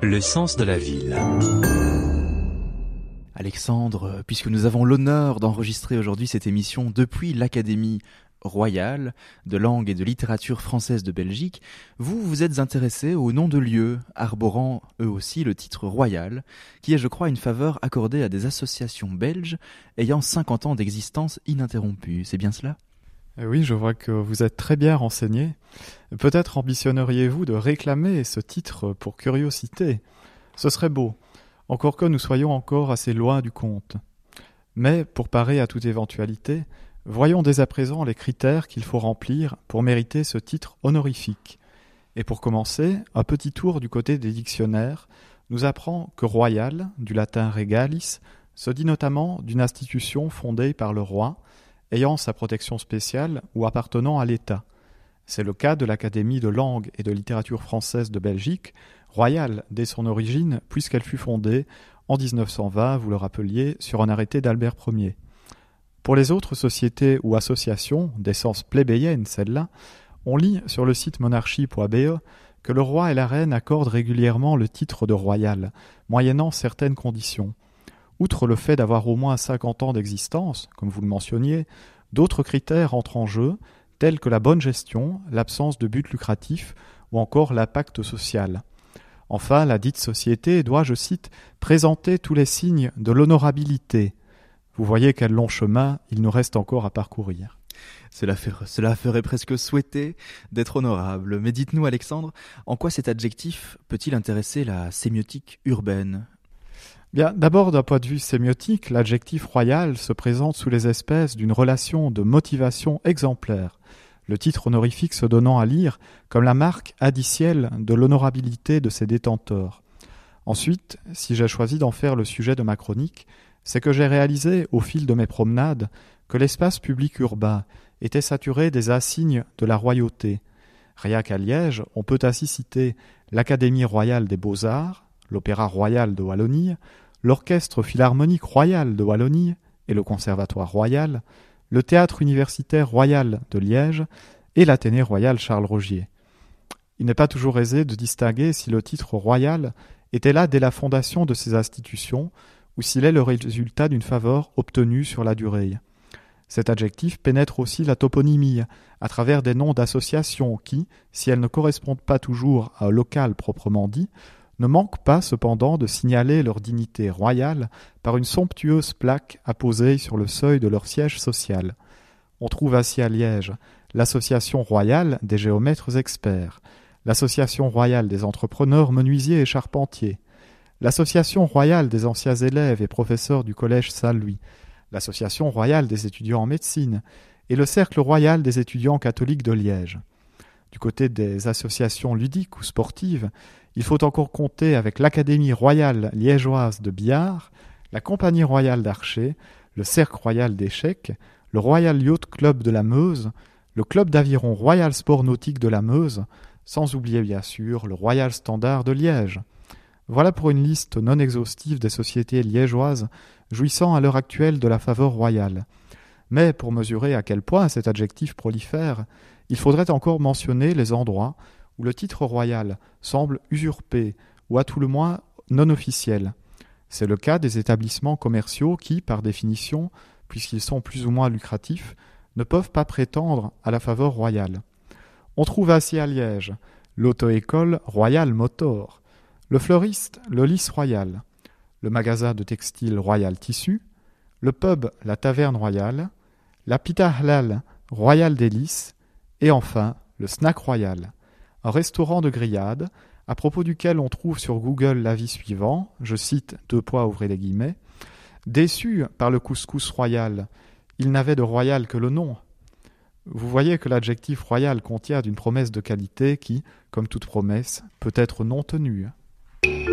Le sens de la ville. Alexandre, puisque nous avons l'honneur d'enregistrer aujourd'hui cette émission depuis l'Académie royale de langue et de littérature française de Belgique, vous vous êtes intéressé aux noms de lieux arborant eux aussi le titre royal, qui est je crois une faveur accordée à des associations belges ayant 50 ans d'existence ininterrompue. C'est bien cela ? Oui, je vois que vous êtes très bien renseigné. Peut-être ambitionneriez-vous de réclamer ce titre pour curiosité. Ce serait beau, encore que nous soyons encore assez loin du compte. Mais, pour parer à toute éventualité, voyons dès à présent les critères qu'il faut remplir pour mériter ce titre honorifique. Et pour commencer, un petit tour du côté des dictionnaires nous apprend que royal, du latin regalis, se dit notamment d'une institution fondée par le roi, ayant sa protection spéciale ou appartenant à l'État. C'est le cas de l'Académie de langue et de littérature française de Belgique, royale dès son origine, puisqu'elle fut fondée en 1920, vous le rappeliez, sur un arrêté d'Albert Ier. Pour les autres sociétés ou associations, d'essence plébéienne celle-là, on lit sur le site monarchie.be que le roi et la reine accordent régulièrement le titre de royal, moyennant certaines conditions. Outre le fait d'avoir au moins 50 ans d'existence, comme vous le mentionniez, d'autres critères entrent en jeu, tels que la bonne gestion, l'absence de but lucratif ou encore l'impact social. Enfin, la dite société doit, je cite, présenter tous les signes de l'honorabilité. Vous voyez quel long chemin il nous reste encore à parcourir. Cela ferait presque souhaiter d'être honorable. Mais dites-nous, Alexandre, en quoi cet adjectif peut-il intéresser la sémiotique urbaine ? Bien, d'abord, d'un point de vue sémiotique, l'adjectif royal se présente sous les espèces d'une relation de motivation exemplaire, le titre honorifique se donnant à lire comme la marque indicielle de l'honorabilité de ses détenteurs. Ensuite, si j'ai choisi d'en faire le sujet de ma chronique, c'est que j'ai réalisé, au fil de mes promenades, que l'espace public urbain était saturé des insignes de la royauté. Rien qu'à Liège, on peut ainsi citer l'Académie royale des beaux-arts, l'Opéra royal de Wallonie, l'Orchestre philharmonique royal de Wallonie et le Conservatoire royal, le Théâtre universitaire royal de Liège et l'Athénée royal Charles Rogier. Il n'est pas toujours aisé de distinguer si le titre royal était là dès la fondation de ces institutions ou s'il est le résultat d'une faveur obtenue sur la durée. Cet adjectif pénètre aussi la toponymie, à travers des noms d'associations qui, si elles ne correspondent pas toujours à un local proprement dit, ne manquent pas cependant de signaler leur dignité royale par une somptueuse plaque apposée sur le seuil de leur siège social. On trouve ainsi à Liège l'Association royale des géomètres experts, l'Association royale des entrepreneurs menuisiers et charpentiers, l'Association royale des anciens élèves et professeurs du collège Saint-Louis, l'Association royale des étudiants en médecine et le Cercle royal des étudiants catholiques de Liège. Du côté des associations ludiques ou sportives, il faut encore compter avec l'Académie royale liégeoise de billard, la Compagnie royale d'archers, le Cercle royal d'échecs, le Royal Yacht Club de la Meuse, le Club d'aviron Royal Sport Nautique de la Meuse, sans oublier bien sûr le Royal Standard de Liège. Voilà pour une liste non exhaustive des sociétés liégeoises jouissant à l'heure actuelle de la faveur royale. Mais pour mesurer à quel point cet adjectif prolifère, il faudrait encore mentionner les endroits où le titre royal semble usurpé ou à tout le moins non officiel. C'est le cas des établissements commerciaux qui, par définition, puisqu'ils sont plus ou moins lucratifs, ne peuvent pas prétendre à la faveur royale. On trouve ainsi à Liège l'auto-école Royal Motor, le fleuriste le Lys Royal, le magasin de textile Royal Tissu, le pub la Taverne Royale, la Pita Halal Royal Délices et enfin le Snack Royal, un restaurant de grillades à propos duquel on trouve sur Google l'avis suivant, je cite : « Déçu par le couscous royal, il n'avait de royal que le nom. » Vous voyez que l'adjectif royal contient d'une promesse de qualité qui, comme toute promesse, peut être non tenue.